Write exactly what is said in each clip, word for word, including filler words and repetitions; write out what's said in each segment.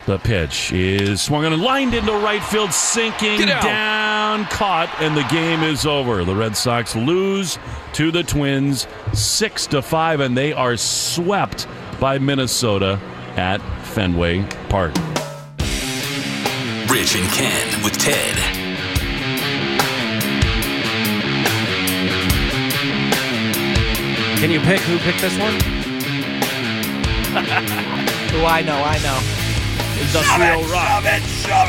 The pitch is swung and lined into right field, sinking down, caught, and the game is over. The Red Sox lose to the Twins six to five, and they are swept by Minnesota at Fenway Park. Rich and Ken with Ted. Can you pick who picked this one? Oh, I know, I know. Industrial Rock. Shove it, shove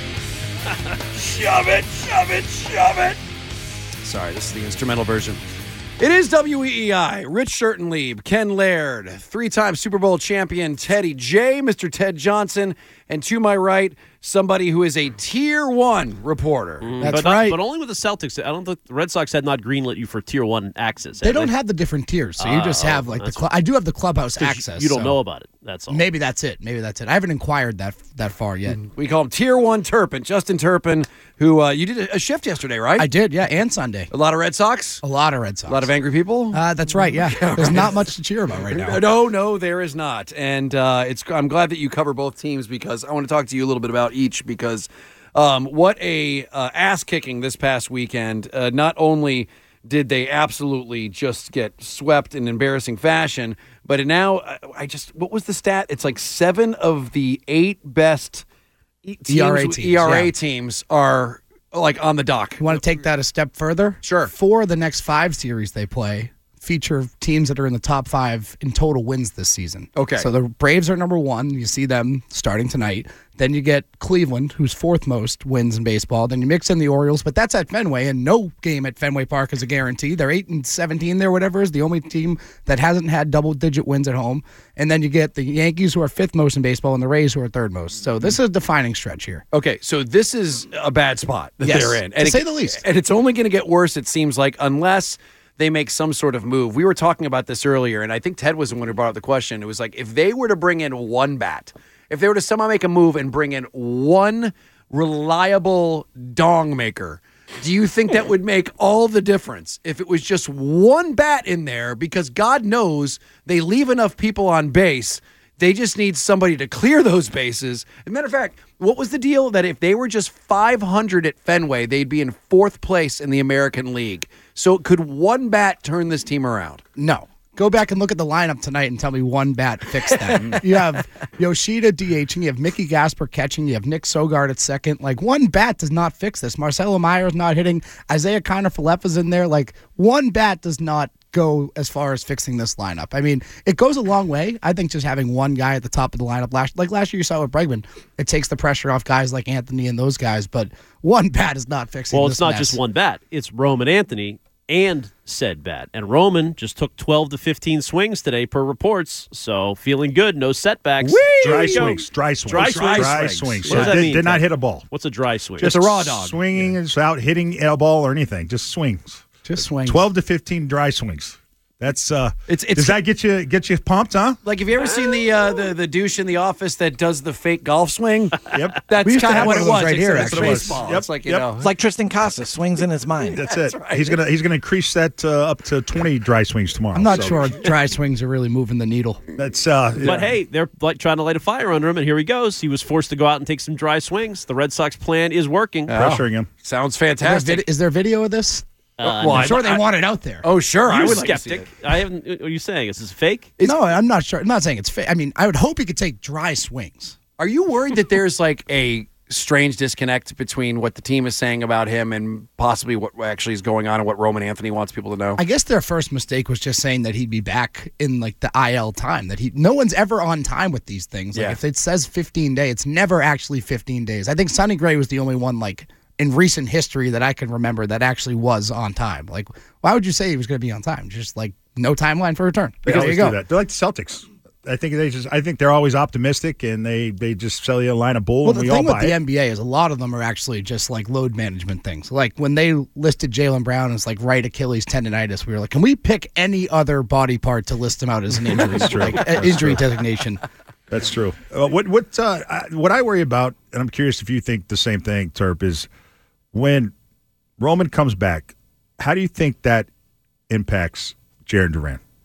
it! Shove it, shove it, shove it! Sorry, this is the instrumental version. It is W E E I, Rich Schertenlieb, Ken Laird, three-time Super Bowl champion Teddy J, Mister Ted Johnson, and to my right, somebody who is a Tier one reporter. Mm, That's but not, right. But only with the Celtics. I don't think the Red Sox had not greenlit you for Tier one access. They don't have the different tiers, so you just Oh, have like the. that's Cl- I do have the clubhouse 'cause access. You don't so know about it. That's all. Maybe that's it. Maybe that's it. I haven't inquired that that far yet. We call him Tier one Turpin, Justin Turpin, who uh, you did a shift yesterday, right? I did, yeah, and Sunday. A lot of Red Sox? A lot of Red Sox. A lot of angry people? Uh, that's right, yeah. There's not much to cheer about right now. No, no, there is not. And uh, it's. I'm glad that you cover both teams because I want to talk to you a little bit about each because um, what a uh, ass-kicking this past weekend. Uh, not only did they absolutely just get swept in embarrassing fashion, but now I, I just, what was the stat? It's like seven of the eight best e- teams, E R A teams, E R A yeah. teams are like on the dock. You want to take that a step further? Sure. Four of the next five series they play feature teams that are in the top five in total wins this season. Okay. So the Braves are number one. You see them starting tonight. Then you get Cleveland, who's fourth most wins in baseball. Then you mix in the Orioles, but that's at Fenway, and no game at Fenway Park is a guarantee. They're eight and seventeen there, whatever is the only team that hasn't had double-digit wins at home. And then you get the Yankees, who are fifth most in baseball, and the Rays, who are third most. So this is a defining stretch here. Okay, so this is a bad spot that Yes, they're in. to say the least. And it's only going to get worse, it seems like, unless they make some sort of move. We were talking about this earlier, and I think Ted was the one who brought up the question. It was like, if they were to bring in one bat, if they were to somehow make a move and bring in one reliable dong maker, do you think that would make all the difference if it was just one bat in there? Because God knows they leave enough people on base. They just need somebody to clear those bases. As a matter of fact, what was the deal that if they were just five hundred at Fenway, they'd be in fourth place in the American League? So could one bat turn this team around? No. Go back and look at the lineup tonight and tell me one bat fixed that. You have Yoshida DHing, you have Mickey Gasper catching, you have Nick Sogard at second. Like, one bat does not fix this. Marcelo Meyer's not hitting. Isaiah Kiner-Falefa's in there. Like, one bat does not go as far as fixing this lineup. I mean, it goes a long way. I think just having one guy at the top of the lineup, last like last year you saw with Bregman, it takes the pressure off guys like Anthony and those guys, but one bat is not fixing Well, this it's not mess. just one bat. It's Roman Anthony and said bat. And Roman just took twelve to fifteen swings today per reports, so feeling good, no setbacks. Dry There you go. swings, dry swings, Dry swings. dry swings. swings. What does that did, mean, did not Ted? hit a ball. What's a dry swing? Just a raw dog. Swinging is out hitting a ball or anything. Just swings. Just swings. Twelve to fifteen dry swings. That's uh. It's- it's- does that get you get you pumped, huh? Like, have you ever seen the uh, the the douche in the office that does the fake golf swing? Yep. That's We used to kind of have what one it of those was. right here, except it's actually. baseball. Yep, It's like, you yep. know. It's like Tristan Casas, swings in his mind. That's it. He's gonna he's gonna increase that uh, up to twenty dry swings tomorrow. I'm not So sure dry swings are really moving the needle. That's uh. But yeah. hey, they're like trying to light a fire under him, and here he goes. He was forced to go out and take some dry swings. The Red Sox plan is working. pressuring him. Sounds Is there, fantastic. vid- is there video of this? Uh, well, I'm I- sure they I- want it out there. Oh, sure. I You're would like to see skeptic. it. I haven't. What are you saying? Is this fake? no, I'm not sure. I'm not saying it's fake. I mean, I would hope he could take dry swings. Are you worried that there's like a strange disconnect between what the team is saying about him and possibly what actually is going on and what Roman Anthony wants people to know? I guess their first mistake was just saying that he'd be back in like the I L time. That he, no one's ever on time with these things. Like Yeah. if it says fifteen days, it's never actually fifteen days. I think Sonny Gray was the only one like in recent history that I can remember that actually was on time. Like, why would you say he was going to be on time? Just like no timeline for return. They There you always go. do that. They're like the Celtics. I think they just. I think they're always optimistic, and they, they just sell you a line of bull, Well, and the we all thing with buy the it. N B A is a lot of them are actually just like load management things. Like when they listed Jaylen Brown as like right Achilles tendonitis, we were like, can we pick any other body part to list him out as an injury, like uh, injury designation? That's true. Uh, what what uh, I, what I worry about, and I'm curious if you think the same thing, Terp, is when Roman comes back. How do you think that impacts Jaron Duran?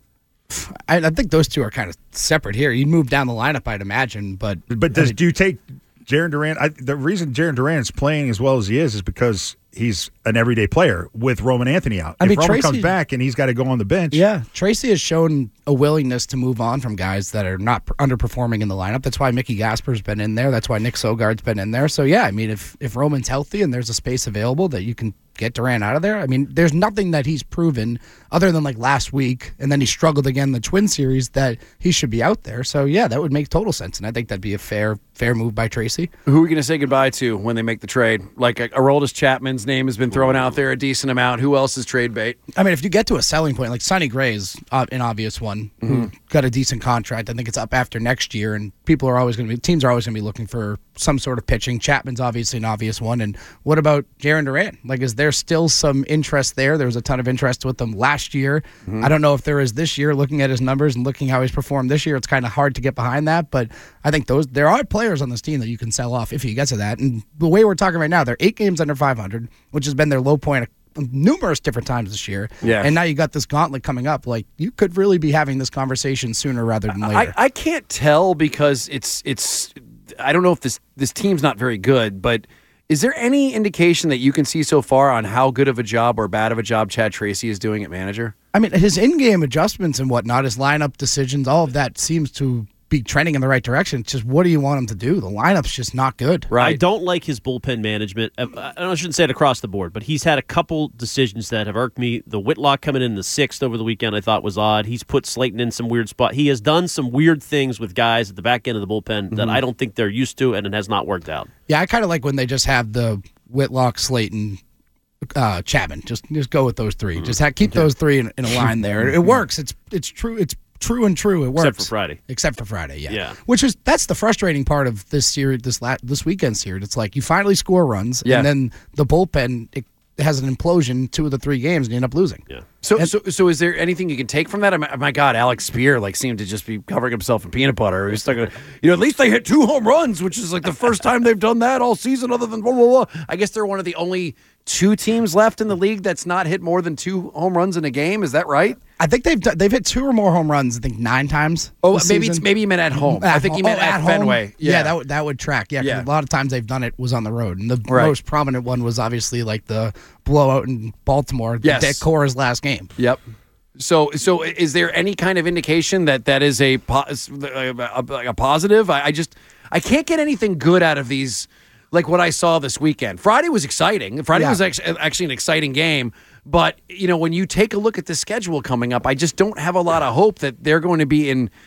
I, I think those two are kind of separate here. You move down the lineup, I'd imagine, but But does I mean, do you take Jaren Durant? I, the reason Jaren Durant is playing as well as he is is because he's an everyday player with Roman Anthony out. I if mean, Roman Tracy- comes back and he's got to go on the bench, Yeah, Tracy has shown a willingness to move on from guys that are not underperforming in the lineup. That's why Mickey Gasper's been in there. That's why Nick Sogard's been in there. So, yeah, I mean, if, if Roman's healthy and there's a space available that you can get Durant out of there, I mean, there's nothing that he's proven other than like last week, and then he struggled again in the Twin Series, that he should be out there. So, yeah, that would make total sense, and I think that'd be a fair fair move by Tracy. Who are we going to say goodbye to when they make the trade? Like uh, Aroldis Chapman's name has been thrown out there a decent amount. Who else is trade bait? I mean, if you get to a selling point, like Sonny Gray is uh, an obvious one, who got a decent contract. I think it's up after next year, and people are always going to be, teams are always going to be looking for some sort of pitching. Chapman's obviously an obvious one. And what about Jaren Durant? Like, is there still some interest there? There was a ton of interest with him last year. Mm-hmm. I don't know if there is this year. Looking at his numbers and looking how he's performed this year, it's kind of hard to get behind that. But I think those there are players on this team that you can sell off if you get to that. And the way we're talking right now, they're eight games under five hundred, which has been their low point numerous different times this year. Yeah. And now you got this gauntlet coming up. Like, you could really be having this conversation sooner rather than later. I, I can't tell because it's it's. I don't know if this this team's not very good, but is there any indication that you can see so far on how good of a job or bad of a job Chad Tracy is doing at manager? I mean, his in-game adjustments and whatnot, his lineup decisions, all of that seems to be trending in the right direction. It's just, what do you want him to do? The lineup's just not good. Right. I don't like his bullpen management. I, I shouldn't say it across the board, but he's had a couple decisions that have irked me. The Whitlock coming in the sixth over the weekend I thought was odd. He's put Slayton in some weird spot. He has done some weird things with guys at the back end of the bullpen that I don't think they're used to, and it has not worked out. Yeah, I kind of like when they just have the Whitlock, Slayton, uh, Chapman. Just just go with those three. Just ha- keep those three in, in a line there. It works. It's it's true. It's true and true. It works. Except for Friday. Except for Friday, yeah. Yeah. Which is that's the frustrating part of this series, this la- this weekend series. It's like you finally score runs, Yeah. and then the bullpen it has an implosion two of the three games, and you end up losing. Yeah. So, so, so is there anything you can take from that? Oh my, my God, Alex Spear like seemed to just be covering himself in peanut butter. He was talking, you know, at least they hit two home runs, which is like the first time they've done that all season, other than blah blah blah. I guess they're one of the only two teams left in the league that's not hit more than two home runs in a game. Is that right? I think they've done, they've hit two or more home runs. I think nine times. Oh, this maybe it's, season. maybe you meant at home. I think home. you meant Oh, at, home? Fenway. Yeah, that would that would track. Yeah, 'cause Yeah. a lot of times they've done it was on the road, and the Right. most prominent one was obviously like the blowout in Baltimore. Yes. that Cora's last game. Yep. So, so is there any kind of indication that that is a po- a, a positive? I, I just I can't get anything good out of these, like what I saw this weekend. Friday was exciting. Friday Yeah. was actually, actually an exciting game. But you know, when you take a look at the schedule coming up, I just don't have a lot of hope that they're going to be in.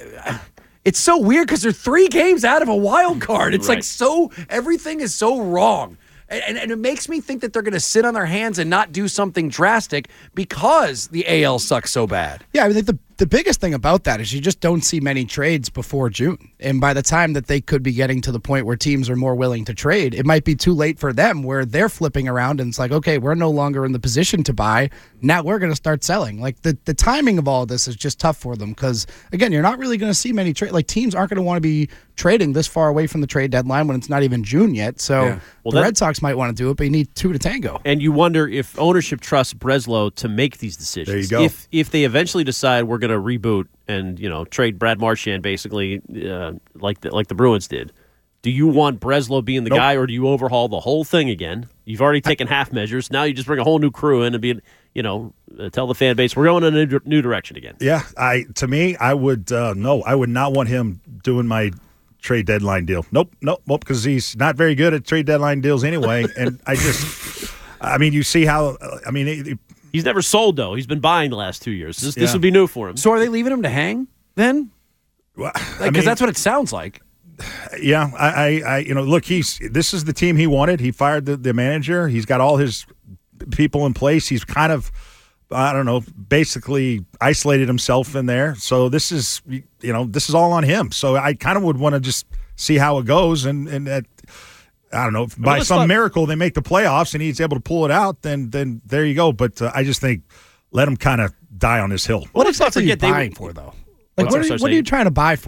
It's so weird because they're three games out of a wild card. It's Right. like so everything is so wrong. And, and it makes me think that they're going to sit on their hands and not do something drastic because the A L sucks so bad. Yeah, I mean the the biggest thing about that is you just don't see many trades before June. And by the time that they could be getting to the point where teams are more willing to trade, it might be too late for them where they're flipping around and it's like, okay, we're no longer in the position to buy. Now we're going to start selling. Like the, the timing of all of this is just tough for them because, again, you're not really going to see many trade. Like teams aren't going to want to be trading this far away from the trade deadline when it's not even June yet. So Yeah. Well, the that- Red Sox might want to do it, but you need two to tango. And you wonder if ownership trusts Breslow to make these decisions. There you go. If if they eventually decide we're going to reboot and you know trade Brad Marchand basically uh, like the, like the Bruins did, do you want Breslow being the Nope. guy, or do you overhaul the whole thing again? You've already taken half measures. Now you just bring a whole new crew in and be you know uh, tell the fan base we're going in a new, new direction again. Yeah, I to me, I would uh, no, I would not want him doing my trade deadline deal. Nope, nope, nope, because he's not very good at trade deadline deals anyway. And I just, I mean, you see how, I mean, it, it- He's never sold though. He's been buying the last two years. This, this Yeah. would be new for him. So are they leaving him to hang then? well, I Because mean, that's what it sounds like. yeah, I, I, I, you know, look, he's this is the team he wanted. He fired the, the manager. He's got all his people in place. He's kind of, I don't know, basically isolated himself in there. So this is, you know, this is all on him. So I kind of would want to just see how it goes, and and that, I don't know, if by let's some talk- miracle they make the playoffs and he's able to pull it out, then then there you go. But uh, I just think let him kind of die on this hill. What let's not exactly are you forget they- buying for, though? Like, What's what that, are, you, sorry, what are you saying? trying to buy for?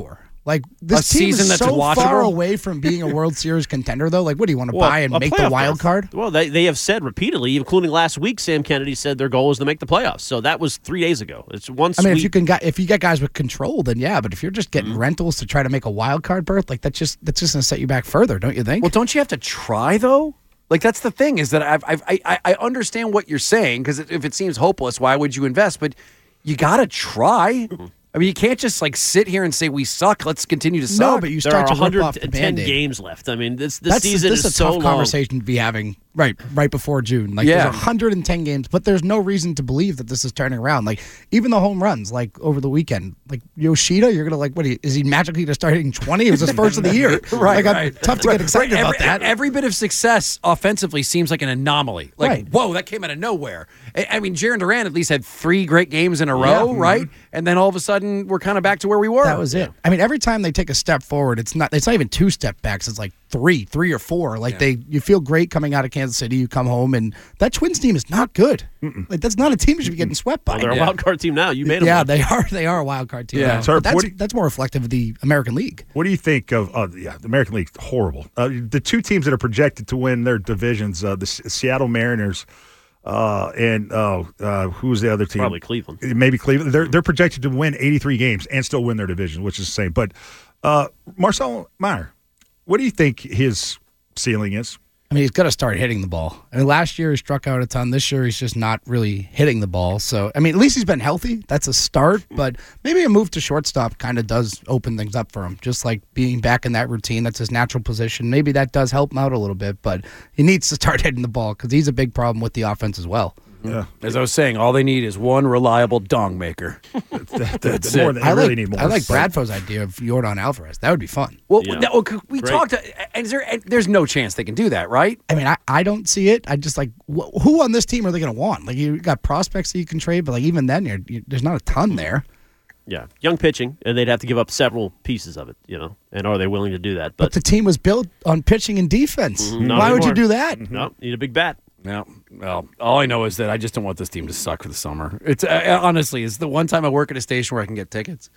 Like this A team season is that's so watchable? far away from being a World Series contender, though. Like, what do you want to Well, buy and a make the playoff wild berth. card? Well, they, they have said repeatedly, including last week, Sam Kennedy said their goal was to make the playoffs. So that was three days ago. It's one I mean, if sweep. you can get if you get guys with control, then yeah. But if you're just getting Mm-hmm. rentals to try to make a wild card berth, like that's just that's just going to set you back further, don't you think? Well, don't you have to try though? Like that's the thing is that I've, I've, I I I understand what you're saying because if it seems hopeless, why would you invest? But you got to try. I mean, you can't just like sit here and say we suck. Let's continue to suck. no, but you there start are to rip off the one hundred ten Band-Aid. games left. I mean, this, this That's season this is, is a so tough long. conversation to be having right right before June. Like Yeah. there's one hundred ten games, but there's no reason to believe that this is turning around. Like even the home runs, like over the weekend, like Yoshida, you're gonna like what? Is he magically gonna start hitting twenty? It was his first of the year. Right, like, I'm right. tough to Right, get excited right. about every, that. Every bit of success offensively seems like an anomaly. Like, Right. whoa, that came out of nowhere. I, I mean, Jaron Duran at least had three great games in a row, right? And then all of a sudden, we're kind of back to where we were. That was it. I mean, every time they take a step forward, it's not it's not even two step backs. It's like three, three or four. Like they, you feel great coming out of Kansas City. You come home, and that Twins team is not good. Like that's not a team you should be getting swept by. Well, they're a Yeah. wild card team now. You made them. yeah, one. they are. They are a wild card team. Yeah. now. Sir, But what that's do you- that's more reflective of the American League. What do you think of? Uh, yeah, the American League horrible. Uh, the two teams that are projected to win their divisions, uh, the S- Seattle Mariners, uh, and uh, uh, who's the other team? Probably Cleveland. Maybe Cleveland. They're they're projected to win eighty-three games and still win their division, which is the same. But uh, Marcel Meyer, what do you think his ceiling is? I mean, he's got to start hitting the ball. I mean, last year he struck out a ton. This year he's just not really hitting the ball. So, I mean, at least he's been healthy. That's a start. But maybe a move to shortstop kind of does open things up for him. Just like being back in that routine, that's his natural position. Maybe that does help him out a little bit. But he needs to start hitting the ball because he's a big problem with the offense as well. Yeah, As I was saying, all they need is one reliable dong maker. that, that's it. more than I they really like need more. I like But- Bradfo's idea of Yordan Alvarez. That would be fun. Well, Yeah. no, we Great. talked. And is there? And there's no chance they can do that, right? I mean, I, I don't see it. I just like wh- who on this team are they going to want? Like you got prospects that you can trade, but like even then, you're, you, there's not a ton there. Yeah, young pitching, and they'd have to give up several pieces of it, you know. And are they willing to do that? But But the team was built on pitching and defense. not Why would you anymore. do that? no, need a big bat. No. Well, all I know is that I just don't want this team to suck for the summer. It's uh, honestly, it's the one time I work at a station where I can get tickets.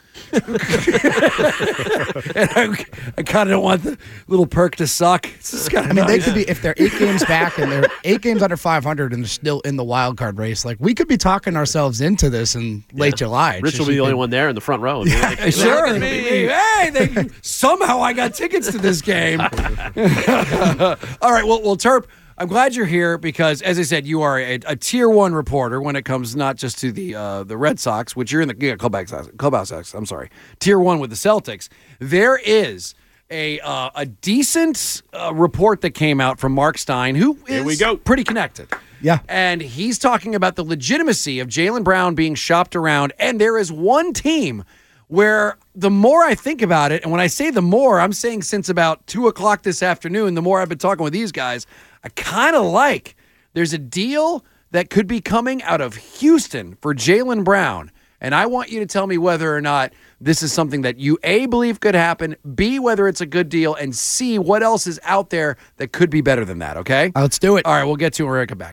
and I, I kind of don't want the little perk to suck. It's just kind of I mean, they nice. could be if they're eight games back and they're eight games under five hundred and they're still in the wild card race. Like we could be talking ourselves into this in late July. It's Rich will just be the you only could- one there in the front row. I mean, like, Sure. look at me. Hey, they, somehow I got tickets to this game. All right. Well, well, Terp, I'm glad you're here because, as I said, you are a, a tier one reporter when it comes not just to the uh, the Red Sox, which you're in the yeah, clubhouse. Clubhouse. I'm sorry, tier one with the Celtics. There is a uh, a decent uh, report that came out from Mark Stein, who is Here we go. pretty connected. Yeah. And he's talking about the legitimacy of Jaylen Brown being shopped around. And there is one team where the more I think about it, and when I say the more, I'm saying since about two o'clock this afternoon, the more I've been talking with these guys, I kind of like there's a deal that could be coming out of Houston for Jaylen Brown. And I want you to tell me whether or not this is something that you, A, believe could happen, B, whether it's a good deal, and C, what else is out there that could be better than that, okay? Let's do it. All right, we'll get to it when we come back.